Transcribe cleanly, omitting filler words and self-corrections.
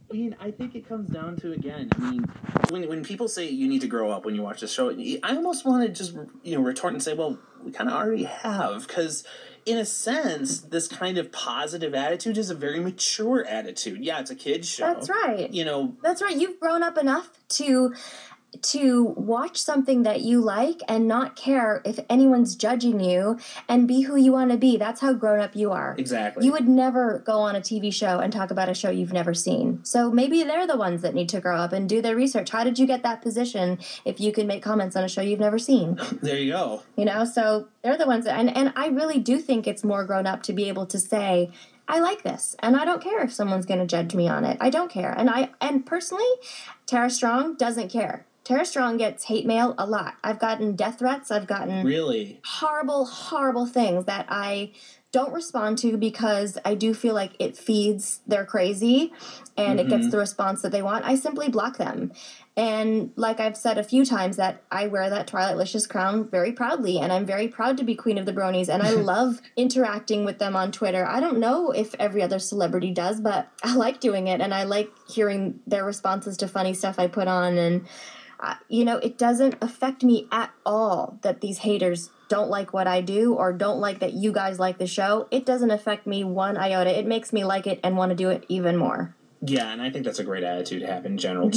I mean, I think it comes down to, again, I mean, when people say you need to grow up when you watch the show, I almost want to just, retort and say, well, we kind of already have, because in a sense, this kind of positive attitude is a very mature attitude. Yeah, it's a kid's show. That's right. That's right. You've grown up enough to watch something that you like and not care if anyone's judging you and be who you want to be. That's how grown up you are. Exactly. You would never go on a TV show and talk about a show you've never seen. So maybe they're the ones that need to grow up and do their research. How did you get that position if you can make comments on a show you've never seen? There you go. So they're the ones that, and I really do think it's more grown up to be able to say, I like this, and I don't care if someone's going to judge me on it. I don't care. And personally, Tara Strong doesn't care. Tara Strong gets hate mail a lot. I've gotten death threats. I've gotten really horrible, horrible things that I don't respond to because I do feel like it feeds their crazy and it gets the response that they want. I simply block them. And like I've said a few times, that I wear that Twilighticious crown very proudly, and I'm very proud to be Queen of the Bronies, and I love interacting with them on Twitter. I don't know if every other celebrity does, but I like doing it, and I like hearing their responses to funny stuff I put on, and it doesn't affect me at all that these haters don't like what I do or don't like that you guys like the show. It doesn't affect me one iota. It makes me like it and want to do it even more. Yeah, and I think that's a great attitude to have in general.